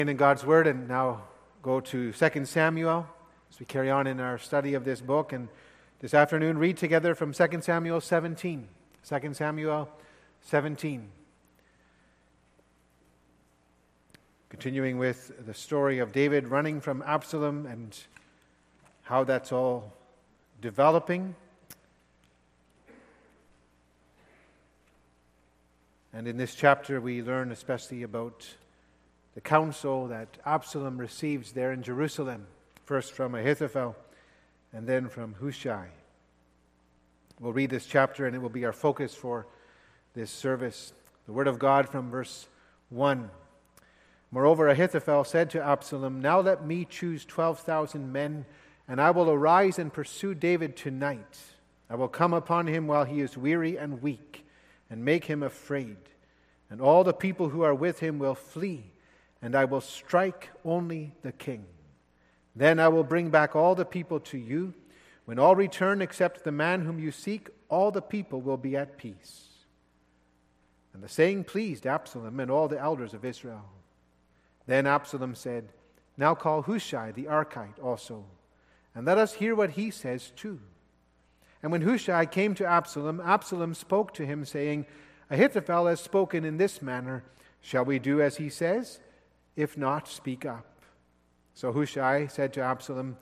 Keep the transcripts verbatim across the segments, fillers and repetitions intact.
In God's Word, and now go to Second Samuel as we carry on in our study of this book. And this afternoon, read together from Second Samuel seventeen. Second Samuel seventeen. Continuing with the story of David running from Absalom and how that's all developing. And in this chapter, we learn especially about the counsel that Absalom receives there in Jerusalem, first from Ahithophel and then from Hushai. We'll read this chapter and it will be our focus for this service. The Word of God from verse one. Moreover, Ahithophel said to Absalom, "Now let me choose twelve thousand men, and I will arise and pursue David tonight. I will come upon him while he is weary and weak, and make him afraid. And all the people who are with him will flee, and I will strike only the king. Then I will bring back all the people to you. When all return except the man whom you seek, all the people will be at peace." And the saying pleased Absalom and all the elders of Israel. Then Absalom said, "Now call Hushai the Archite also, and let us hear what he says too." And when Hushai came to Absalom, Absalom spoke to him, saying, "Ahithophel has spoken in this manner. Shall we do as he says? If not, speak up." So Hushai said to Absalom,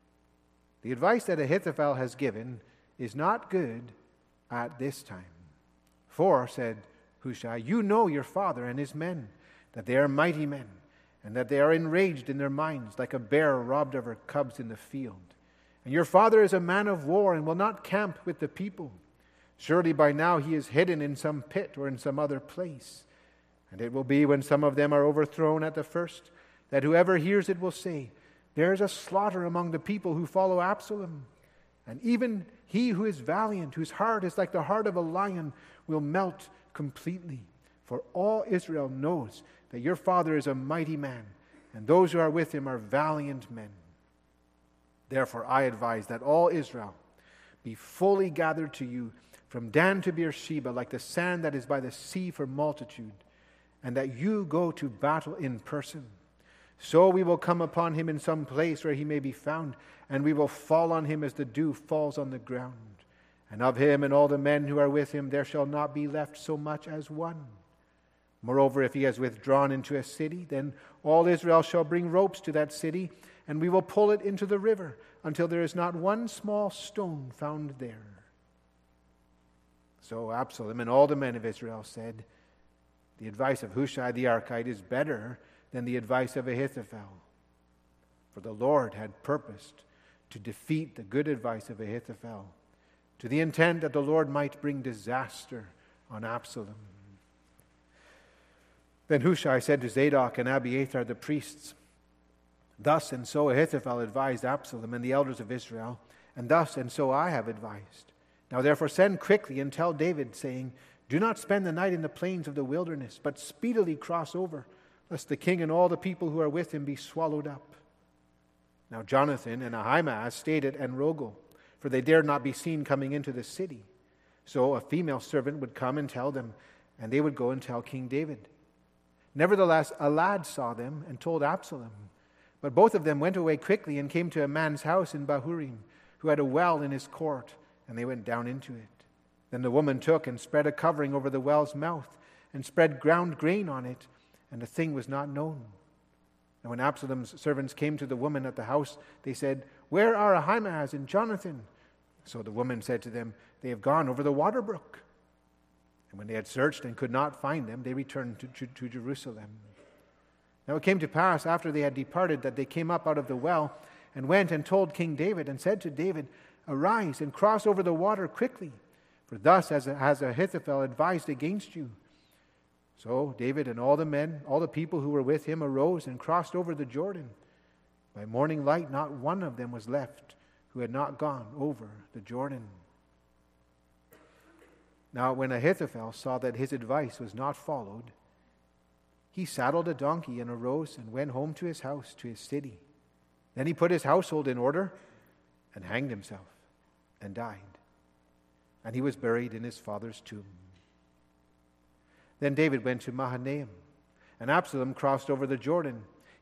"The advice that Ahithophel has given is not good at this time. For," said Hushai, "you know your father and his men, that they are mighty men, and that they are enraged in their minds, like a bear robbed of her cubs in the field. And your father is a man of war and will not camp with the people. Surely by now he is hidden in some pit or in some other place. And it will be when some of them are overthrown at the first, that whoever hears it will say, 'There is a slaughter among the people who follow Absalom.' And even he who is valiant, whose heart is like the heart of a lion, will melt completely. For all Israel knows that your father is a mighty man, and those who are with him are valiant men. Therefore I advise that all Israel be fully gathered to you, from Dan to Beersheba, like the sand that is by the sea for multitude, and that you go to battle in person. So we will come upon him in some place where he may be found, and we will fall on him as the dew falls on the ground. And of him and all the men who are with him there shall not be left so much as one. Moreover, if he has withdrawn into a city, then all Israel shall bring ropes to that city, and we will pull it into the river until there is not one small stone found there." So Absalom and all the men of Israel said, "The advice of Hushai the Archite is better than the advice of Ahithophel." For the Lord had purposed to defeat the good advice of Ahithophel, to the intent that the Lord might bring disaster on Absalom. Then Hushai said to Zadok and Abiathar the priests, "Thus and so Ahithophel advised Absalom and the elders of Israel, and thus and so I have advised. Now therefore send quickly and tell David, saying, 'Do not spend the night in the plains of the wilderness, but speedily cross over, lest the king and all the people who are with him be swallowed up.' Now Jonathan and Ahimaaz stayed at En-rogel, for they dared not be seen coming into the city. So a female servant would come and tell them, and they would go and tell King David. Nevertheless, a lad saw them and told Absalom. But both of them went away quickly and came to a man's house in Bahurim, who had a well in his court, and they went down into it. Then the woman took and spread a covering over the well's mouth, and spread ground grain on it, and the thing was not known. And when Absalom's servants came to the woman at the house, they said, 'Where are Ahimaaz and Jonathan?' So the woman said to them, 'They have gone over the water brook.' And when they had searched and could not find them, they returned to, to, to Jerusalem. Now it came to pass, after they had departed, that they came up out of the well, and went and told King David, and said to David, 'Arise and cross over the water quickly, for thus has Ahithophel advised against you.' So David and all the men, all the people who were with him, arose and crossed over the Jordan. By morning light not one of them was left who had not gone over the Jordan. Now when Ahithophel saw that his advice was not followed, he saddled a donkey and arose and went home to his house, to his city. Then he put his household in order and hanged himself and died. And he was buried in his father's tomb. Then David went to Mahanaim, and Absalom crossed over the Jordan.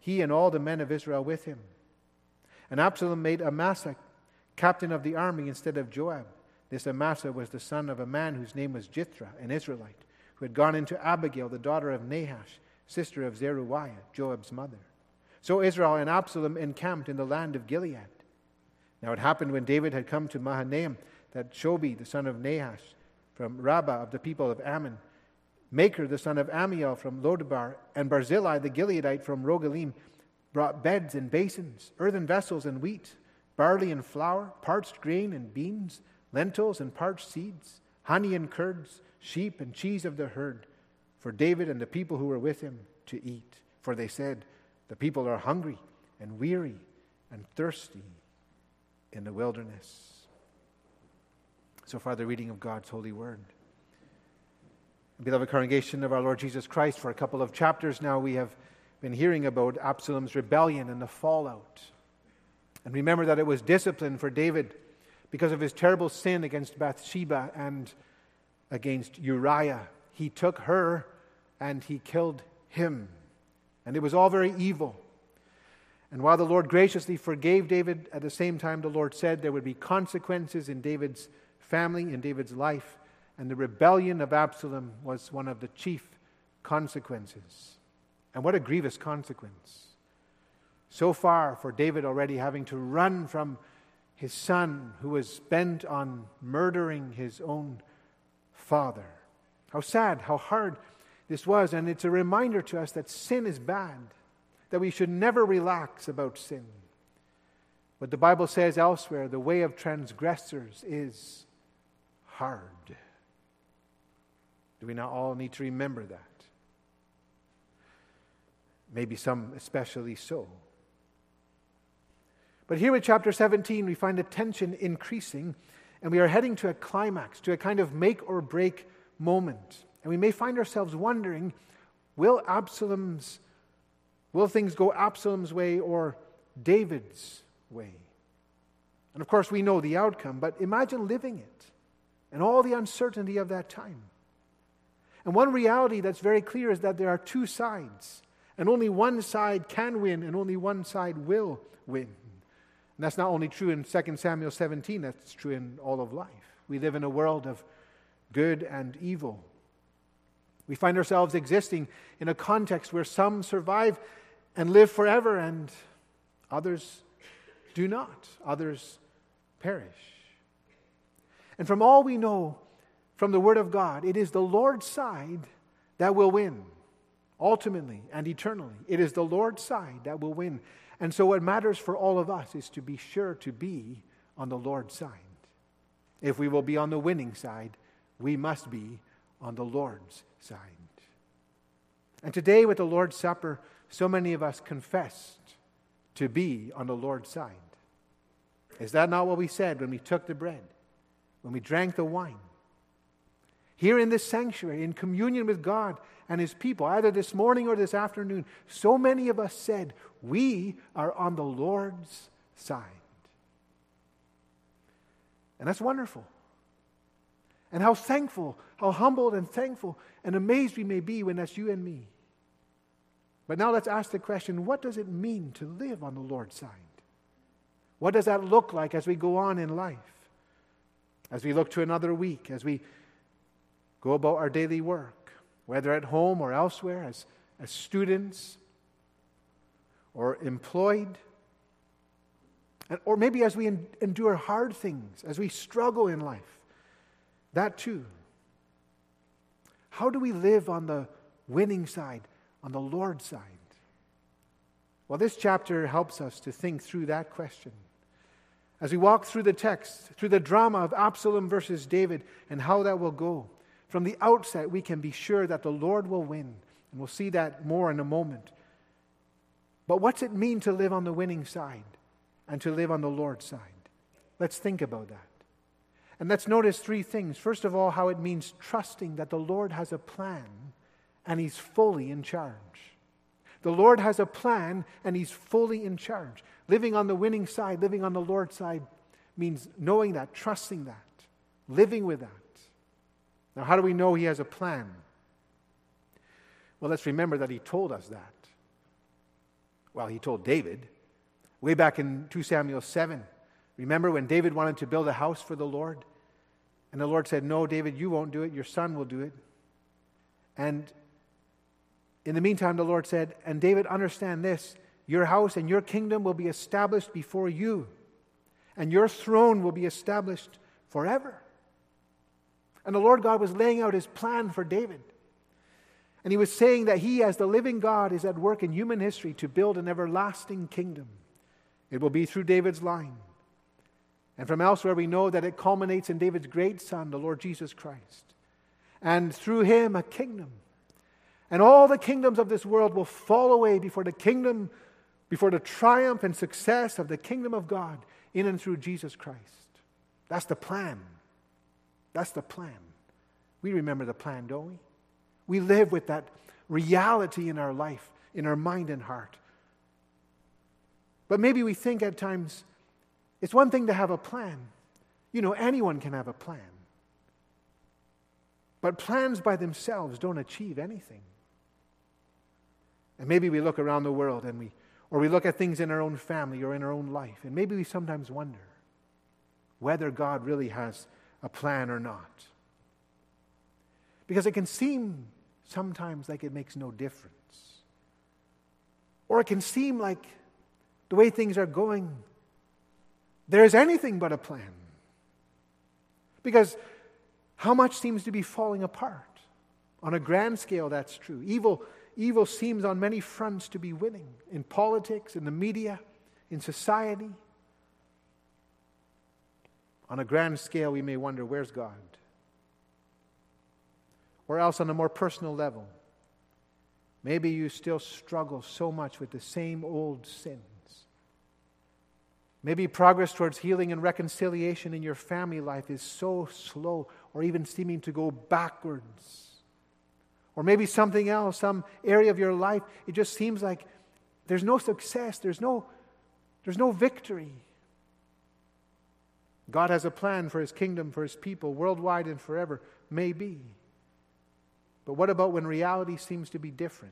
he and all the men of Israel with him. And Absalom made Amasa captain of the army instead of Joab. This Amasa was the son of a man whose name was Jithra, an Israelite, who had gone into Abigail, the daughter of Nahash, sister of Zeruiah, Joab's mother. So Israel and Absalom encamped in the land of Gilead. Now it happened when David had come to Mahanaim that Shobi, the son of Nahash, from Rabbah of the people of Ammon, Maker, the son of Amiel, from Lodebar, and Barzillai, the Gileadite, from Rogelim, brought beds and basins, earthen vessels and wheat, barley and flour, parched grain and beans, lentils and parched seeds, honey and curds, sheep and cheese of the herd, for David and the people who were with him to eat. For they said, the people are hungry and weary and thirsty in the wilderness. So far, the reading of God's holy word. Beloved congregation of our Lord Jesus Christ, for a couple of chapters now we have been hearing about Absalom's rebellion and the fallout. And remember that it was discipline for David because of his terrible sin against Bathsheba and against Uriah. He took her and he killed him. And it was all very evil. And while the Lord graciously forgave David, at the same time the Lord said there would be consequences in David's family, in David's life. And the rebellion of Absalom was one of the chief consequences. And what a grievous consequence. So far for David already having to run from his son who was bent on murdering his own father. How sad, how hard this was. And it's a reminder to us that sin is bad, that we should never relax about sin. But the Bible says elsewhere, the way of transgressors is hard. Do we not all need to remember that? Maybe some especially so. But here in chapter seventeen, we find the tension increasing, and we are heading to a climax, to a kind of make or break moment. And we may find ourselves wondering, will Absalom's, will things go Absalom's way or David's way? And of course we know the outcome, but imagine living it and all the uncertainty of that time. And one reality that's very clear is that there are two sides, and only one side can win, and only one side will win. And that's not only true in Second Samuel seventeen, that's true in all of life. We live in a world of good and evil. We find ourselves existing in a context where some survive and live forever, and others do not. Others perish. And from all we know from the Word of God, it is the Lord's side that will win, ultimately and eternally. It is the Lord's side that will win. And so what matters for all of us is to be sure to be on the Lord's side. If we will be on the winning side, we must be on the Lord's side. And today with the Lord's Supper, so many of us confessed to be on the Lord's side. Is that not what we said when we took the bread, when we drank the wine? Here in this sanctuary, in communion with God and His people, either this morning or this afternoon, so many of us said, we are on the Lord's side. And that's wonderful. And how thankful, how humbled and thankful and amazed we may be when that's you and me. But now let's ask the question, what does it mean to live on the Lord's side? What does that look like as we go on in life? As we look to another week, as we go about our daily work, whether at home or elsewhere, as, as students or employed, and, or maybe as we en- endure hard things, as we struggle in life, that too. How do we live on the winning side, on the Lord's side? Well, this chapter helps us to think through that question. As we walk through the text, through the drama of Absalom versus David and how that will go, from the outset we can be sure that the Lord will win. And we'll see that more in a moment. But what's it mean to live on the winning side and to live on the Lord's side? Let's think about that. And let's notice three things. First of all, how it means trusting that the Lord has a plan and He's fully in charge. The Lord has a plan and He's fully in charge. Living on the winning side, living on the Lord's side, means knowing that, trusting that, living with that. Now, how do we know He has a plan? Well, let's remember that He told us that. Well, he told David, way back in Second Samuel seven. Remember when David wanted to build a house for the Lord? And the Lord said, no, David, you won't do it. Your son will do it. And in the meantime, the Lord said, and David, understand this, your house and your kingdom will be established before you, and your throne will be established forever. And the Lord God was laying out his plan for David. And he was saying that he, as the living God, is at work in human history to build an everlasting kingdom. It will be through David's line. And from elsewhere we know that it culminates in David's great son, the Lord Jesus Christ. And through him, a kingdom. And all the kingdoms of this world will fall away before the kingdom, before the triumph and success of the kingdom of God in and through Jesus Christ. That's the plan. That's the plan. We remember the plan, don't we? We live with that reality in our life, in our mind and heart. But maybe we think at times, it's one thing to have a plan. You know, anyone can have a plan. But plans by themselves don't achieve anything. And maybe we look around the world and we, or we look at things in our own family or in our own life, and maybe we sometimes wonder whether God really has a plan or not. Because it can seem sometimes like it makes no difference. Or it can seem like the way things are going, there's anything but a plan. Because how much seems to be falling apart? On a grand scale, that's true. Evil, evil seems on many fronts to be winning. In politics, in the media, in society. On a grand scale, we may wonder, where's God? Or else on a more personal level, maybe you still struggle so much with the same old sins. Maybe progress towards healing and reconciliation in your family life is so slow or even seeming to go backwards. Or maybe something else, some area of your life, it just seems like there's no success, there's no, there's no victory. God has a plan for his kingdom, for his people, worldwide and forever. Maybe. But what about when reality seems to be different?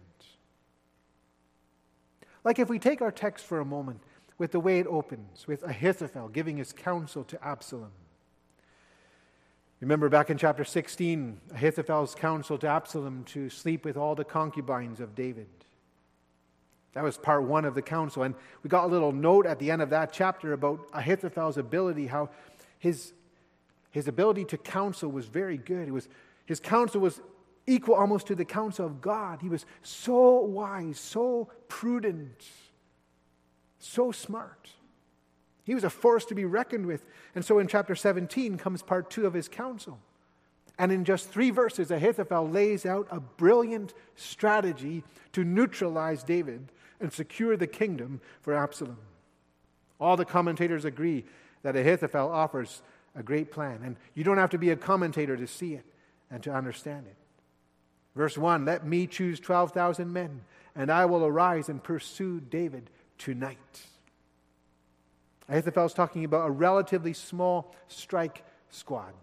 Like if we take our text for a moment, with the way it opens, with Ahithophel giving his counsel to Absalom. Remember back in chapter sixteen, Ahithophel's counsel to Absalom to sleep with all the concubines of David. That was part one of the counsel. And we got a little note at the end of that chapter about Ahithophel's ability, how his, his ability to counsel was very good. It was, his counsel was equal almost to the counsel of God. He was so wise, so prudent, so smart. He was a force to be reckoned with. And so in chapter seventeen comes part two of his counsel. And in just three verses, Ahithophel lays out a brilliant strategy to neutralize David and secure the kingdom for Absalom. All the commentators agree that Ahithophel offers a great plan. And you don't have to be a commentator to see it and to understand it. Verse one, let me choose twelve thousand men, and I will arise and pursue David tonight. Ahithophel's talking about a relatively small strike squad.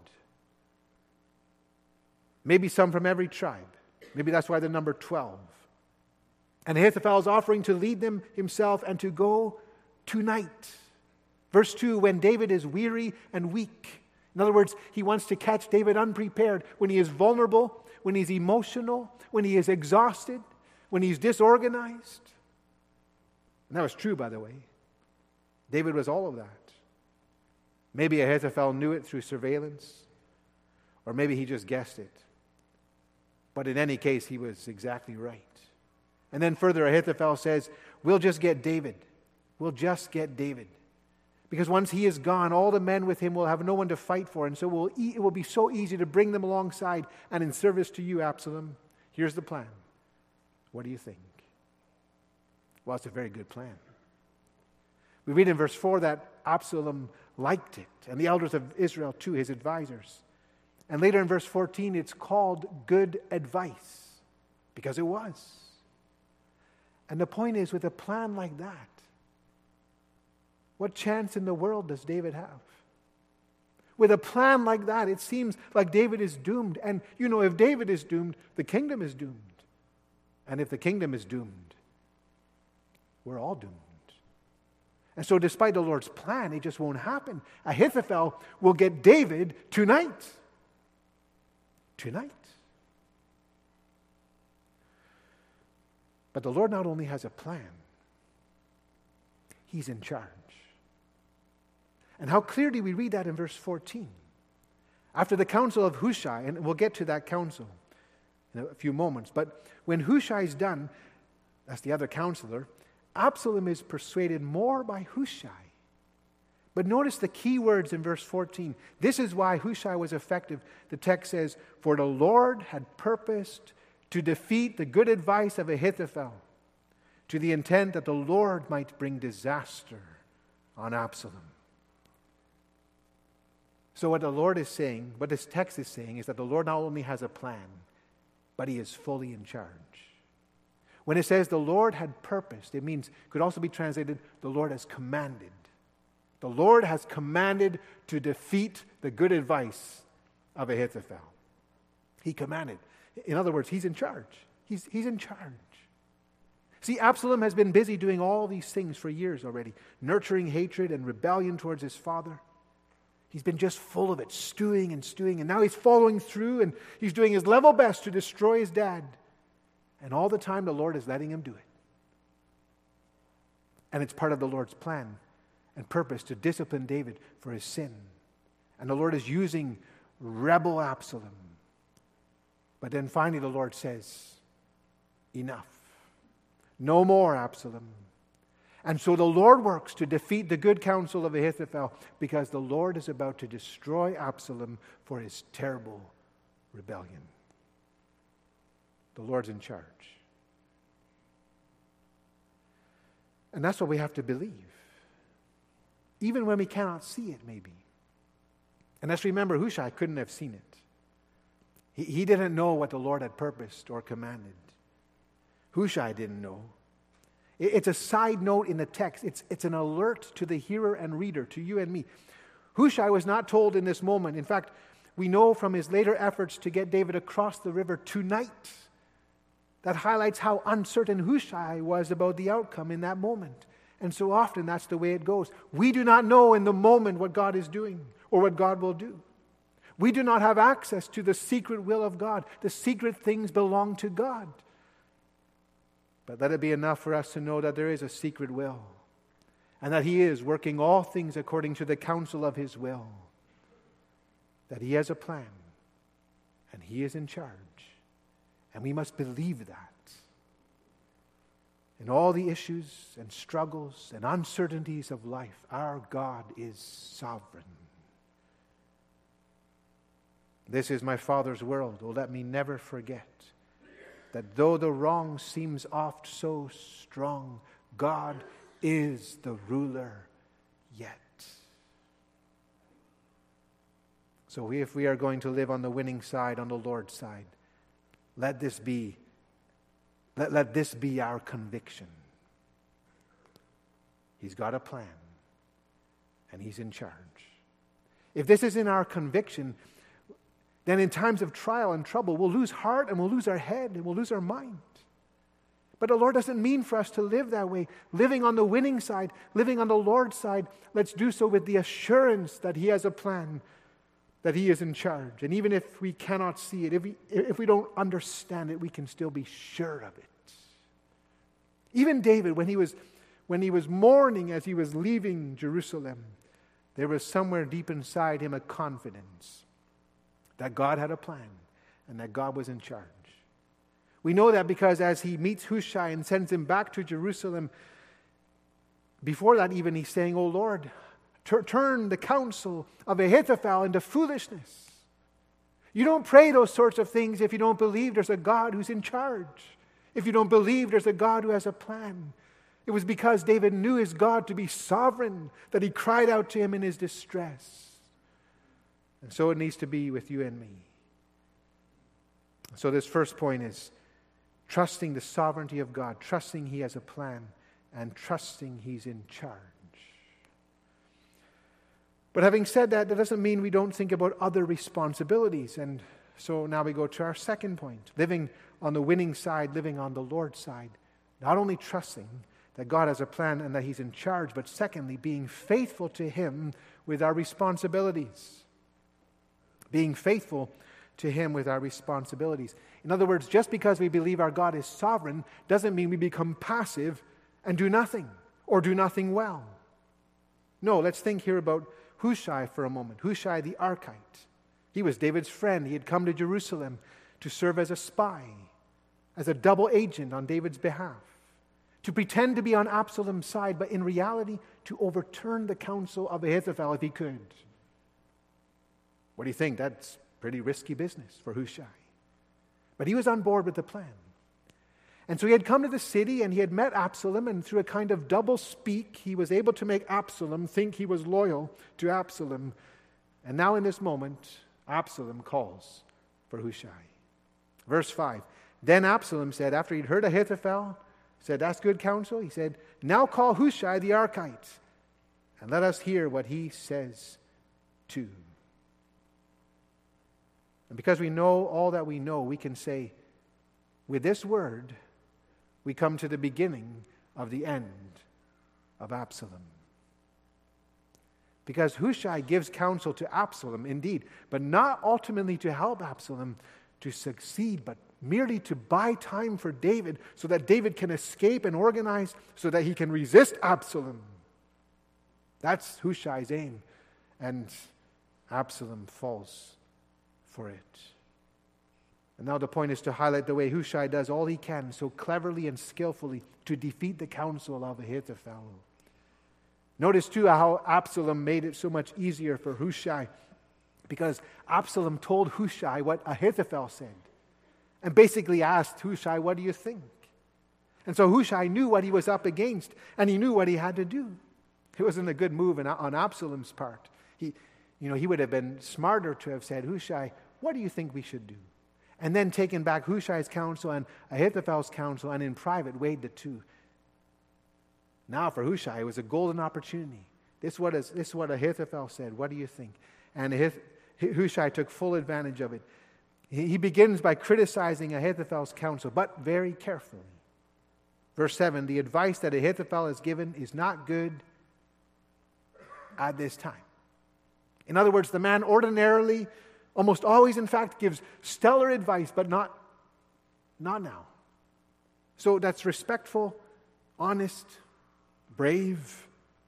Maybe some from every tribe. Maybe that's why the number twelve. And Ahithophel is offering to lead them himself and to go tonight. Verse two, when David is weary and weak. In other words, he wants to catch David unprepared when he is vulnerable, when he's emotional, when he is exhausted, when he's disorganized. And that was true, by the way. David was all of that. Maybe Ahithophel knew it through surveillance, or maybe he just guessed it. But in any case, he was exactly right. And then further, Ahithophel says, we'll just get David. We'll just get David. Because once he is gone, all the men with him will have no one to fight for. And so we'll e- it will be so easy to bring them alongside and in service to you, Absalom. Here's the plan. What do you think? Well, it's a very good plan. We read in verse four that Absalom liked it, and the elders of Israel too, his advisors. And later in verse fourteen, it's called good advice, because it was. And the point is, with a plan like that, what chance in the world does David have? With a plan like that, it seems like David is doomed. And you know, if David is doomed, the kingdom is doomed. And if the kingdom is doomed, we're all doomed. And so despite the Lord's plan, it just won't happen. Ahithophel will get David tonight. Tonight. But the Lord not only has a plan, He's in charge. And how clearly we read that in verse fourteen. After the counsel of Hushai, and we'll get to that counsel in a few moments, but when Hushai is done, that's the other counselor, Absalom is persuaded more by Hushai. But notice the key words in verse fourteen. This is why Hushai was effective. The text says, "For the Lord had purposed to defeat the good advice of Ahithophel, to the intent that the Lord might bring disaster on Absalom." So what the Lord is saying, what this text is saying, is that the Lord not only has a plan, but He is fully in charge. When it says the Lord had purposed, it means, could also be translated, the Lord has commanded. The Lord has commanded to defeat the good advice of Ahithophel. He commanded. In other words, He's in charge. He's, he's in charge. See, Absalom has been busy doing all these things for years already, nurturing hatred and rebellion towards his father. He's been just full of it, stewing and stewing, and now he's following through, and he's doing his level best to destroy his dad. And all the time, the Lord is letting him do it. And it's part of the Lord's plan and purpose to discipline David for his sin. And the Lord is using rebel Absalom. But then finally the Lord says, enough. No more, Absalom. And so the Lord works to defeat the good counsel of Ahithophel, because the Lord is about to destroy Absalom for his terrible rebellion. The Lord's in charge. And that's what we have to believe, even when we cannot see it, maybe. And let's remember, Hushai couldn't have seen it. He, he didn't know what the Lord had purposed or commanded. Hushai didn't know. It, it's a side note in the text. It's, it's an alert to the hearer and reader, to you and me. Hushai was not told in this moment. In fact, we know from his later efforts to get David across the river tonight, that highlights how uncertain Hushai was about the outcome in that moment. And so often that's the way it goes. We do not know in the moment what God is doing or what God will do. We do not have access to the secret will of God. The secret things belong to God. But let it be enough for us to know that there is a secret will, and that He is working all things according to the counsel of His will. That He has a plan, and He is in charge. And we must believe that. In all the issues and struggles and uncertainties of life, our God is sovereign. This is my Father's world. Oh, let me never forget that though the wrong seems oft so strong, God is the ruler yet. So if we are going to live on the winning side, on the Lord's side, let this be, let, let this be our conviction. He's got a plan, and He's in charge. If this is in our conviction, then in times of trial and trouble, we'll lose heart and we'll lose our head and we'll lose our mind. But the Lord doesn't mean for us to live that way. Living on the winning side, living on the Lord's side, let's do so with the assurance that He has a plan, that He is in charge. And even if we cannot see it, if we, if we don't understand it, we can still be sure of it. Even David, when he was, when he was mourning as he was leaving Jerusalem, there was somewhere deep inside him a confidence that God had a plan and that God was in charge. We know that because as he meets Hushai and sends him back to Jerusalem, before that even he's saying, "Oh Lord, tur- turn the counsel of Ahithophel into foolishness." You don't pray those sorts of things if you don't believe there's a God who's in charge. If you don't believe there's a God who has a plan. It was because David knew his God to be sovereign that he cried out to Him in his distress. And so it needs to be with you and me. So this first point is trusting the sovereignty of God, trusting He has a plan, and trusting He's in charge. But having said that, that doesn't mean we don't think about other responsibilities. And so now we go to our second point. Living on the winning side, living on the Lord's side. Not only trusting, that God has a plan and that He's in charge, but secondly, being faithful to Him with our responsibilities. Being faithful to Him with our responsibilities. In other words, just because we believe our God is sovereign doesn't mean we become passive and do nothing, or do nothing well. No, let's think here about Hushai for a moment. Hushai the Archite. He was David's friend. He had come to Jerusalem to serve as a spy, as a double agent on David's behalf, to pretend to be on Absalom's side, but in reality to overturn the counsel of Ahithophel if he could. What do you think? That's pretty risky business for Hushai. But he was on board with the plan. And so he had come to the city and he had met Absalom, and through a kind of double speak, he was able to make Absalom think he was loyal to Absalom. And now in this moment, Absalom calls for Hushai. Verse five, then Absalom said, after he'd heard Ahithophel, said, that's good counsel. He said, now call Hushai the Archite, and let us hear what he says too. And because we know all that we know, we can say, with this word, we come to the beginning of the end of Absalom. Because Hushai gives counsel to Absalom, indeed, but not ultimately to help Absalom to succeed, but merely to buy time for David so that David can escape and organize so that he can resist Absalom. That's Hushai's aim, and Absalom falls for it. And now the point is to highlight the way Hushai does all he can so cleverly and skillfully to defeat the counsel of Ahithophel. Notice too how Absalom made it so much easier for Hushai, because Absalom told Hushai what Ahithophel said and basically asked Hushai, what do you think? And so Hushai knew what he was up against, and he knew what he had to do. It wasn't a good move on Absalom's part. He, you know, he would have been smarter to have said, Hushai, what do you think we should do? And then taken back Hushai's counsel and Ahithophel's counsel and in private weighed the two. Now for Hushai, it was a golden opportunity. This is what, is, this is what Ahithophel said. What do you think? And Ahith- Hushai took full advantage of it. He, he begins by criticizing Ahithophel's counsel, but very carefully. Verse seven, the advice that Ahithophel has given is not good at this time. In other words, the man ordinarily, almost always, in fact, gives stellar advice, but not, not now. So that's respectful, honest, brave.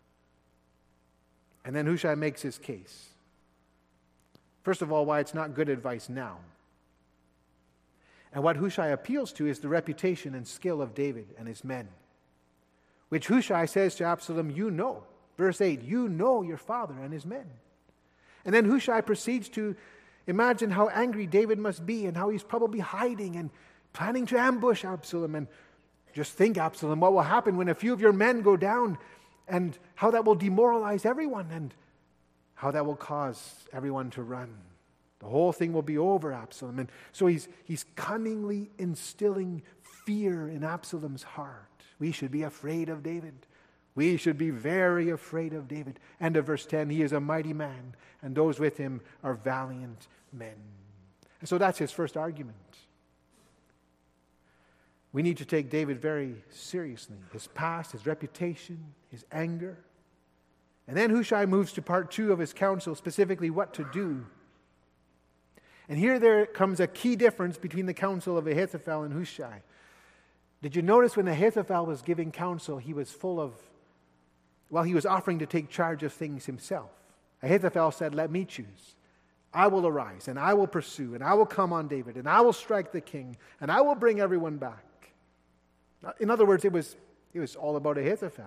And then Hushai makes his case. First of all, why it's not good advice now. And what Hushai appeals to is the reputation and skill of David and his men, which Hushai says to Absalom, you know. Verse eight, you know your father and his men. And then Hushai proceeds to imagine how angry David must be and how he's probably hiding and planning to ambush Absalom. And just think, Absalom, what will happen when a few of your men go down, and how that will demoralize everyone and how that will cause everyone to run. The whole thing will be over, Absalom. And so he's, he's cunningly instilling fear in Absalom's heart. We should be afraid of David. We should be very afraid of David. End of verse ten, he is a mighty man, and those with him are valiant men. And so that's his first argument. We need to take David very seriously. His past, his reputation, his anger. And then Hushai moves to part two of his counsel, specifically what to do. And here there comes a key difference between the counsel of Ahithophel and Hushai. Did you notice when Ahithophel was giving counsel, he was full of, well, he was offering to take charge of things himself. Ahithophel said, let me choose. I will arise, and I will pursue, and I will come on David, and I will strike the king, and I will bring everyone back. In other words, it was, it was all about Ahithophel.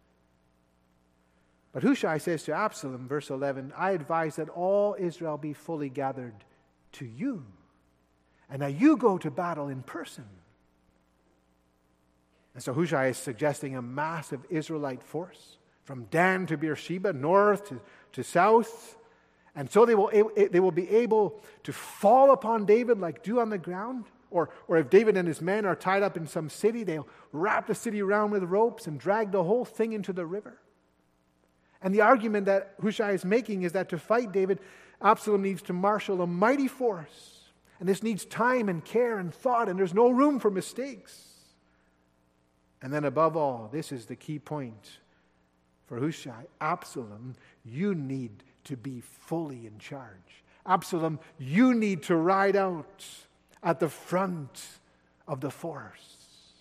But Hushai says to Absalom, verse eleven, I advise that all Israel be fully gathered to you, and that you go to battle in person. And so Hushai is suggesting a massive Israelite force from Dan to Beersheba, north to, to south. And so they will, they will be able to fall upon David like dew on the ground. Or, or if David and his men are tied up in some city, they'll wrap the city around with ropes and drag the whole thing into the river. And the argument that Hushai is making is that to fight David, Absalom needs to marshal a mighty force. And this needs time and care and thought, and there's no room for mistakes. And then above all, this is the key point for Hushai. Absalom, you need to be fully in charge. Absalom, you need to ride out at the front of the force.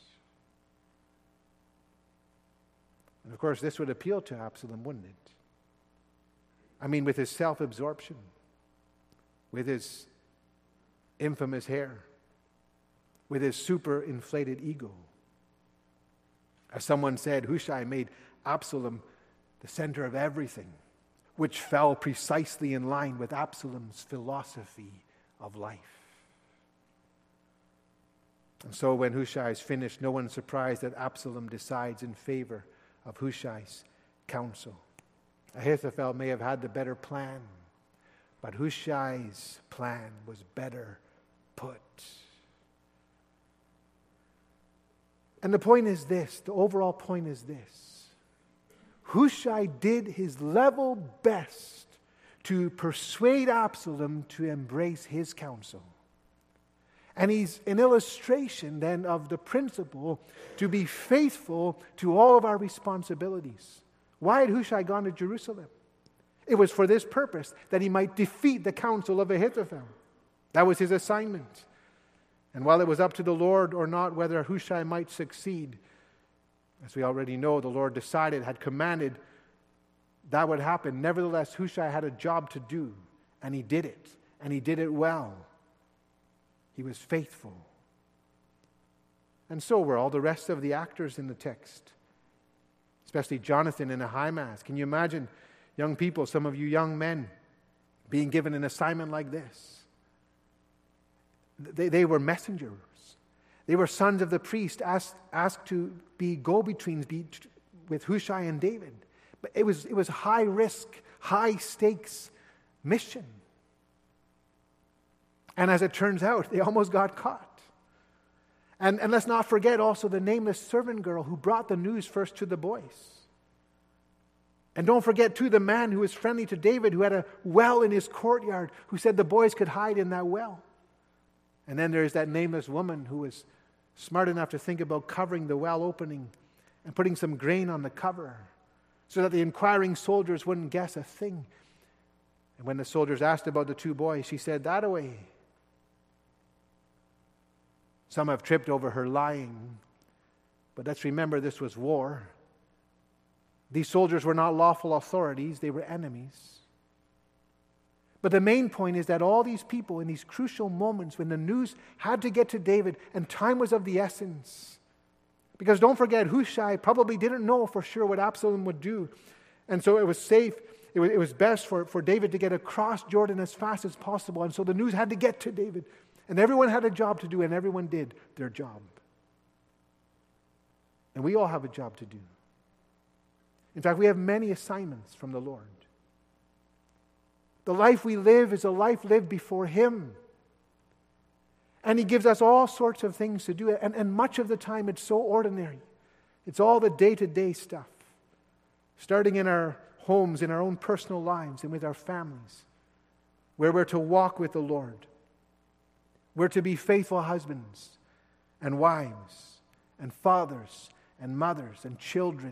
And of course, this would appeal to Absalom, wouldn't it? I mean, with his self-absorption, with his infamous hair, with his super-inflated ego. As someone said, Hushai made Absalom the center of everything, which fell precisely in line with Absalom's philosophy of life. And so when Hushai is finished, no one's surprised that Absalom decides in favor of Hushai's counsel. Ahithophel may have had the better plan, but Hushai's plan was better put. And the point is this, the overall point is this. Hushai did his level best to persuade Absalom to embrace his counsel. And he's an illustration then of the principle to be faithful to all of our responsibilities. Why had Hushai gone to Jerusalem? It was for this purpose, that he might defeat the counsel of Ahithophel. That was his assignment. And while it was up to the Lord or not whether Hushai might succeed, as we already know, the Lord decided, had commanded that would happen. Nevertheless, Hushai had a job to do, and he did it, and he did it well. He was faithful. And so were all the rest of the actors in the text, especially Jonathan and Ahimaaz. Can you imagine, young people, some of you young men, being given an assignment like this? They, they were messengers. They were sons of the priest, asked, asked to be go-betweens be, with Hushai and David. But it was, it was high-risk, high-stakes mission. And as it turns out, they almost got caught. And, and let's not forget also the nameless servant girl who brought the news first to the boys. And don't forget, too, the man who was friendly to David, who had a well in his courtyard, who said the boys could hide in that well. And then there's that nameless woman who was smart enough to think about covering the well opening and putting some grain on the cover so that the inquiring soldiers wouldn't guess a thing. And when the soldiers asked about the two boys, she said, "That away." Some have tripped over her lying, but let's remember this was war. These soldiers were not lawful authorities, they were enemies. But the main point is that all these people in these crucial moments when the news had to get to David and time was of the essence, because don't forget, Hushai probably didn't know for sure what Absalom would do. And so it was safe, it was, it was best for, for David to get across Jordan as fast as possible. And so the news had to get to David. And everyone had a job to do, and everyone did their job. And we all have a job to do. In fact, we have many assignments from the Lord. The life we live is a life lived before Him. And He gives us all sorts of things to do. And, and much of the time it's so ordinary. It's all the day-to-day stuff. Starting in our homes, in our own personal lives, and with our families. Where we're to walk with the Lord. We're to be faithful husbands and wives and fathers and mothers and children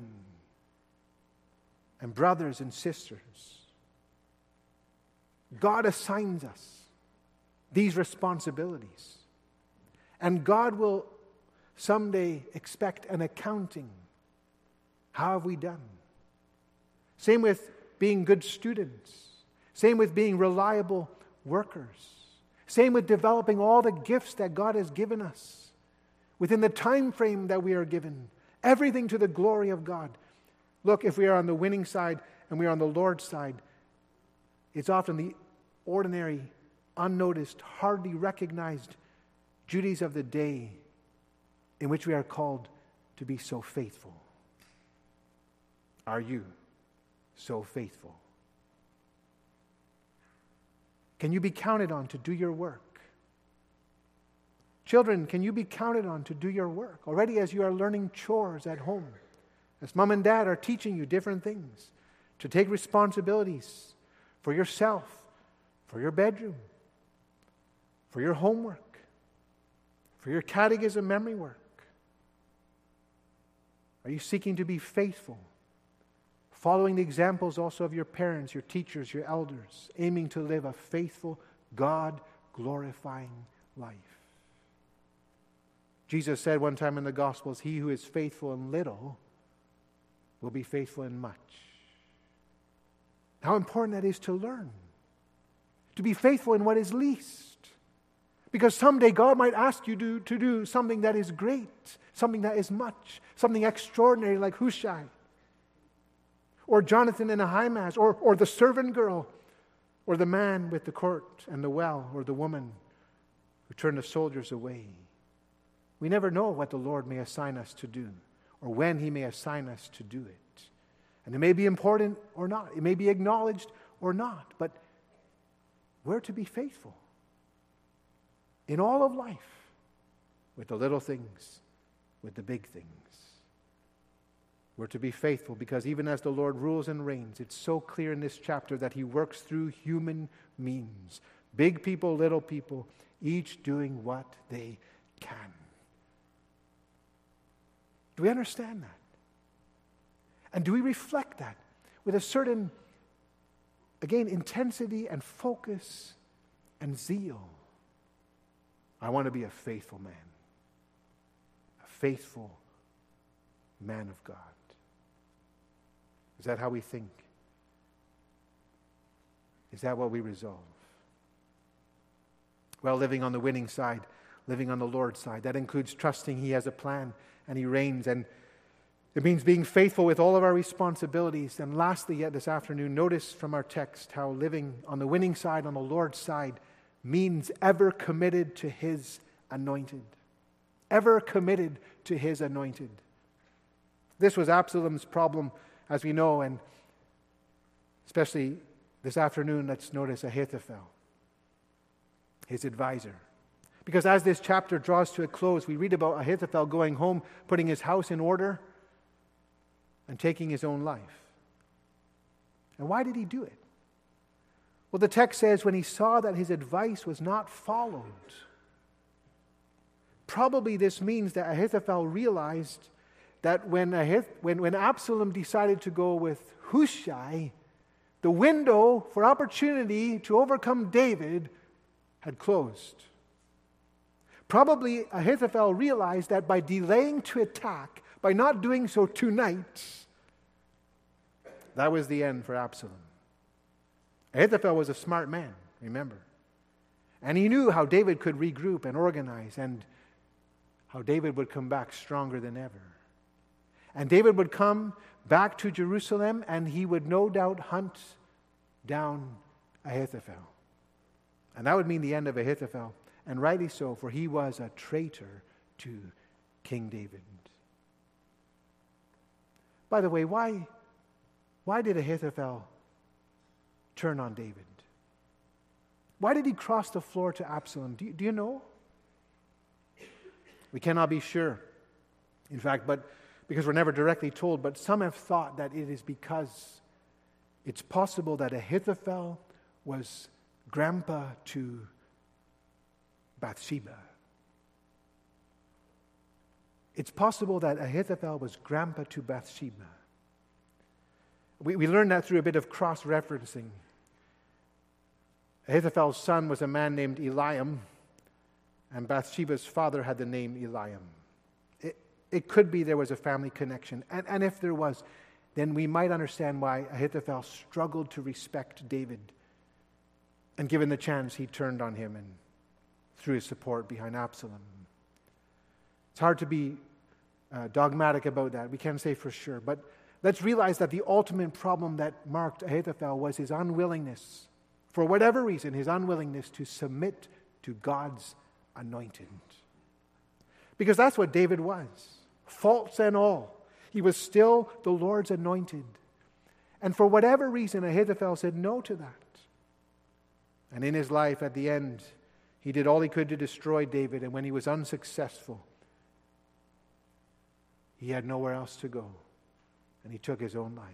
and brothers and sisters. God assigns us these responsibilities. And God will someday expect an accounting. How have we done? Same with being good students. Same with being reliable workers. Same with developing all the gifts that God has given us within the time frame that we are given. Everything to the glory of God. Look, if we are on the winning side and we are on the Lord's side, it's often the ordinary, unnoticed, hardly recognized duties of the day in which we are called to be so faithful. Are you so faithful? Can you be counted on to do your work? Children, can you be counted on to do your work? Already as you are learning chores at home, as mom and dad are teaching you different things, to take responsibilities for yourself, for your bedroom, for your homework, for your catechism memory work. Are you seeking to be faithful? Following the examples also of your parents, your teachers, your elders, aiming to live a faithful, God-glorifying life. Jesus said one time in the Gospels, he who is faithful in little will be faithful in much. How important that is to learn. To be faithful in what is least. Because someday God might ask you to, to do something that is great, something that is much, something extraordinary like Hushai, or Jonathan and Ahimaaz, or, or the servant girl, or the man with the court and the well, or the woman who turned the soldiers away. We never know what the Lord may assign us to do, or when He may assign us to do it. And it may be important or not. It may be acknowledged or not. But we're to be faithful in all of life, with the little things, with the big things. We're to be faithful because even as the Lord rules and reigns, it's so clear in this chapter that He works through human means. Big people, little people, each doing what they can. Do we understand that? And do we reflect that with a certain, again, intensity and focus and zeal? I want to be a faithful man. A faithful man of God. Is that how we think? Is that what we resolve? Well, living on the winning side, living on the Lord's side, that includes trusting He has a plan and He reigns, and it means being faithful with all of our responsibilities. And lastly, yet this afternoon, notice from our text how living on the winning side, on the Lord's side, means ever committed to His anointed. Ever committed to His anointed. This was Absalom's problem, as we know, and especially this afternoon, let's notice Ahithophel, his advisor. Because as this chapter draws to a close, we read about Ahithophel going home, putting his house in order, and taking his own life. And why did he do it? Well, the text says when he saw that his advice was not followed. Probably this means that Ahithophel realized that when, Ahith- when, when Absalom decided to go with Hushai, the window for opportunity to overcome David had closed. Probably Ahithophel realized that by delaying to attack, by not doing so tonight, that was the end for Absalom. Ahithophel was a smart man, remember. And he knew how David could regroup and organize, and how David would come back stronger than ever. And David would come back to Jerusalem, and he would no doubt hunt down Ahithophel. And that would mean the end of Ahithophel. And rightly so, for he was a traitor to King David. By the way, why, why did Ahithophel turn on David? Why did he cross the floor to Absalom? Do you, do you know? We cannot be sure, in fact, but because we're never directly told, but some have thought that it is because it's possible that Ahithophel was grandpa to Bathsheba. It's possible that Ahithophel was grandpa to Bathsheba. We, we learned that through a bit of cross-referencing. Ahithophel's son was a man named Eliam, and Bathsheba's father had the name Eliam. It, it could be there was a family connection. And, and if there was, then we might understand why Ahithophel struggled to respect David. And given the chance, he turned on him and threw his support behind Absalom. It's hard to be uh, dogmatic about that. We can't say for sure. But let's realize that the ultimate problem that marked Ahithophel was his unwillingness, for whatever reason, his unwillingness to submit to God's anointed. Because that's what David was, faults and all. He was still the Lord's anointed. And for whatever reason, Ahithophel said no to that. And in his life, at the end, he did all he could to destroy David. And when he was unsuccessful, he had nowhere else to go. And he took his own life.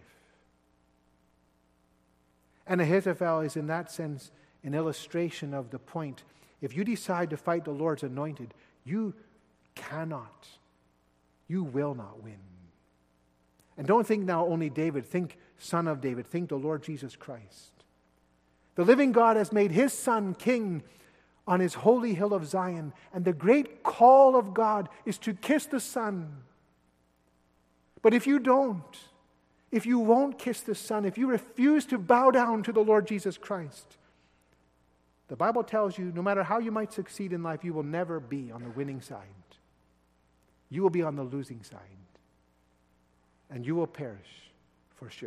And Ahithophel is in that sense an illustration of the point. If you decide to fight the Lord's anointed, you cannot, you will not win. And don't think now only David. Think Son of David. Think the Lord Jesus Christ. The living God has made His Son king on His holy hill of Zion. And the great call of God is to kiss the Son. But if you don't, if you won't kiss the Son, if you refuse to bow down to the Lord Jesus Christ, the Bible tells you no matter how you might succeed in life, you will never be on the winning side. You will be on the losing side. And you will perish for sure.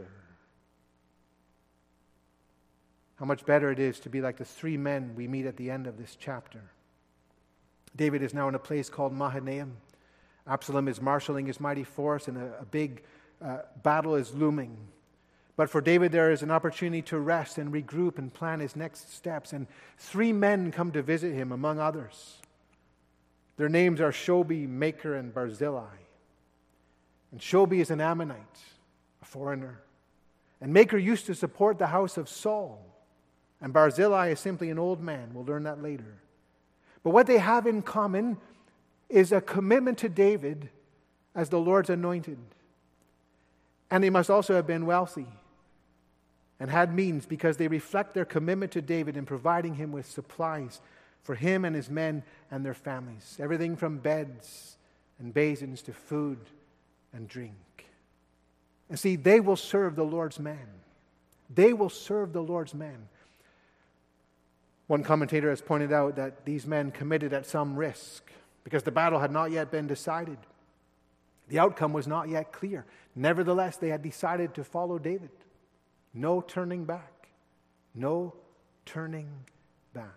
How much better it is to be like the three men we meet at the end of this chapter. David is now in a place called Mahanaim. Absalom is marshaling his mighty force, and a, a big uh, battle is looming. But for David, there is an opportunity to rest and regroup and plan his next steps. And three men come to visit him, among others. Their names are Shobi, Maker, and Barzillai. And Shobi is an Ammonite, a foreigner. And Maker used to support the house of Saul. And Barzillai is simply an old man. We'll learn that later. But what they have in common is a commitment to David as the Lord's anointed. And they must also have been wealthy and had means, because they reflect their commitment to David in providing him with supplies for him and his men and their families. Everything from beds and basins to food and drink. And see, they will serve the Lord's man. They will serve the Lord's man. One commentator has pointed out that these men committed at some risk because the battle had not yet been decided. The outcome was not yet clear. Nevertheless, they had decided to follow David. No turning back. No turning back.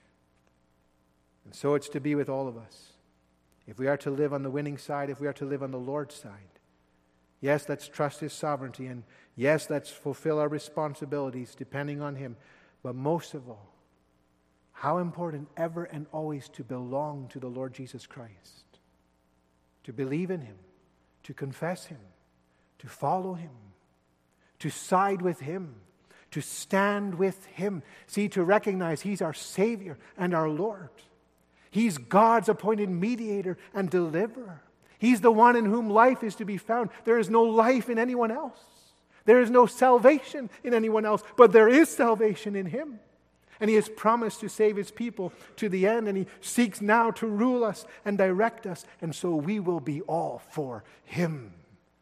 And so it's to be with all of us. If we are to live on the winning side, if we are to live on the Lord's side, yes, let's trust His sovereignty, and yes, let's fulfill our responsibilities depending on Him. But most of all, how important ever and always to belong to the Lord Jesus Christ, to believe in Him, to confess Him, to follow Him, to side with Him, to stand with Him. See, to recognize He's our Savior and our Lord. He's God's appointed mediator and deliverer. He's the one in whom life is to be found. There is no life in anyone else. There is no salvation in anyone else, but there is salvation in Him. And He has promised to save His people to the end, and He seeks now to rule us and direct us, and so we will be all for Him.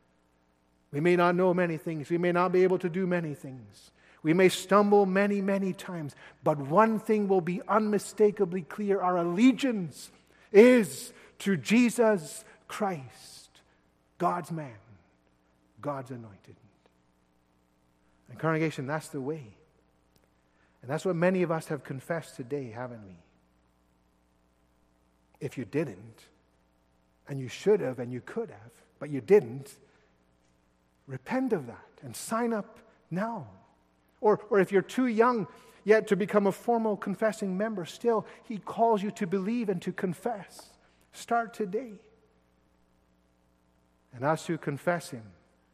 We may not know many things. We may not be able to do many things. We may stumble many, many times, but one thing will be unmistakably clear. Our allegiance is to Jesus Christ, God's man, God's anointed. And congregation, that's the way. And that's what many of us have confessed today, haven't we? If you didn't, and you should have, and you could have, but you didn't, repent of that and sign up now. Or, or if you're too young yet to become a formal confessing member, still, He calls you to believe and to confess. Start today. And us who confess Him,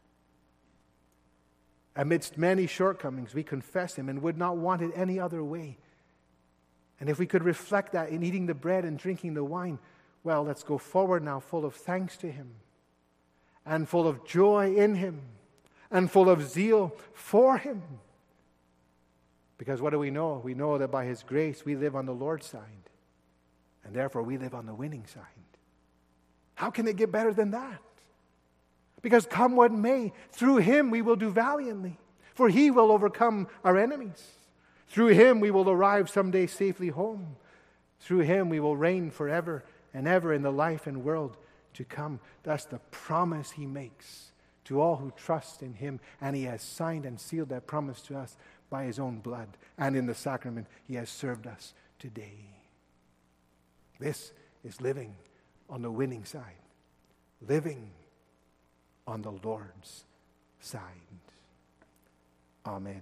amidst many shortcomings, we confess Him and would not want it any other way. And if we could reflect that in eating the bread and drinking the wine, well, let's go forward now full of thanks to Him, and full of joy in Him, and full of zeal for Him. Because what do we know? We know that by His grace we live on the Lord's side, and therefore we live on the winning side. How can it get better than that? Because come what may, through Him we will do valiantly, for He will overcome our enemies. Through Him we will arrive someday safely home. Through Him we will reign forever and ever in the life and world to come. That's the promise He makes to all who trust in Him, and He has signed and sealed that promise to us by His own blood, and in the sacrament He has served us today. This is living on the winning side, living on the Lord's side. Amen.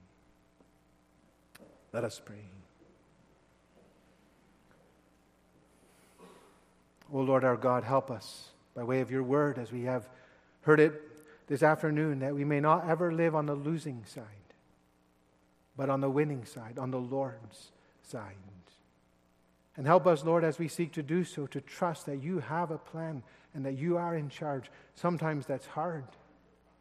Let us pray. O Lord our God, help us by way of Your word as we have heard it this afternoon, that we may not ever live on the losing side, but on the winning side, on the Lord's side. And help us, Lord, as we seek to do so, to trust that You have a plan and that You are in charge. Sometimes that's hard.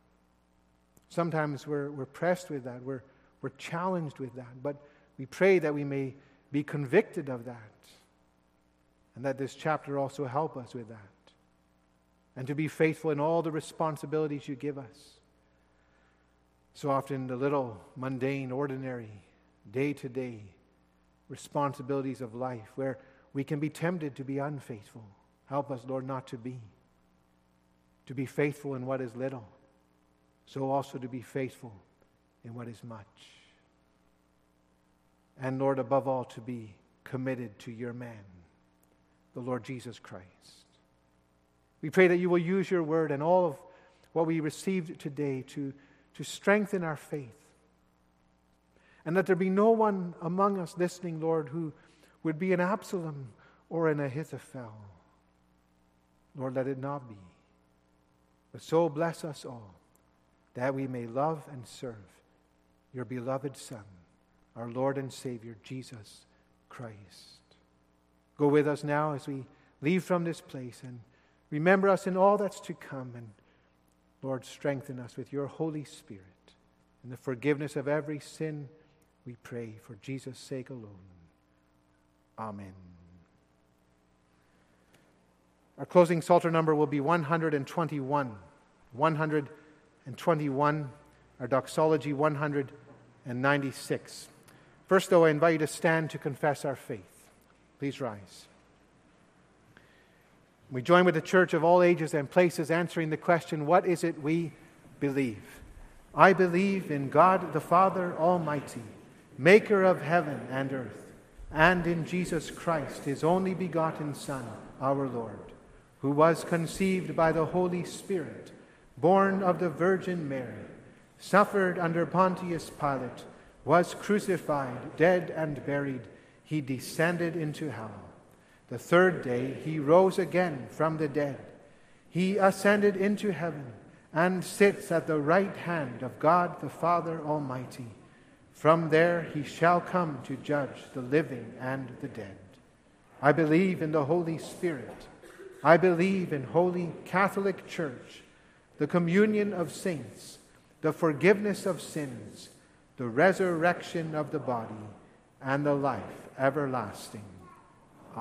Sometimes we're, we're pressed with that. We're, we're challenged with that. But we pray that we may be convicted of that. And that this chapter also help us with that. And to be faithful in all the responsibilities you give us. So often the little mundane, ordinary, day-to-day responsibilities of life where we can be tempted to be unfaithful. Help us, Lord, not to be. To be faithful in what is little. So also to be faithful in what is much. And Lord, above all, to be committed to your man, the Lord Jesus Christ. We pray that you will use your word and all of what we received today to, to strengthen our faith. And that there be no one among us listening, Lord, who would be an Absalom or an Ahithophel. Lord, let it not be. But so bless us all, that we may love and serve your beloved Son, our Lord and Savior, Jesus Christ. Go with us now as we leave from this place, and remember us in all that's to come. And Lord, strengthen us with your Holy Spirit. In the forgiveness of every sin, we pray for Jesus' sake alone. Amen. Our closing Psalter number will be one hundred twenty-one. one hundred twenty-one, our doxology one hundred ninety-six. First, though, I invite you to stand to confess our faith. Please rise. We join with the church of all ages and places answering the question, what is it we believe? I believe in God the Father Almighty, maker of heaven and earth, and in Jesus Christ, his only begotten Son, our Lord, who was conceived by the Holy Spirit, born of the Virgin Mary, suffered under Pontius Pilate, was crucified, dead and buried. He descended into hell. The third day he rose again from the dead. He ascended into heaven and sits at the right hand of God the Father Almighty. From there he shall come to judge the living and the dead. I believe in the Holy Spirit. I believe in Holy Catholic Church, the communion of saints, the forgiveness of sins, the resurrection of the body, and the life everlasting.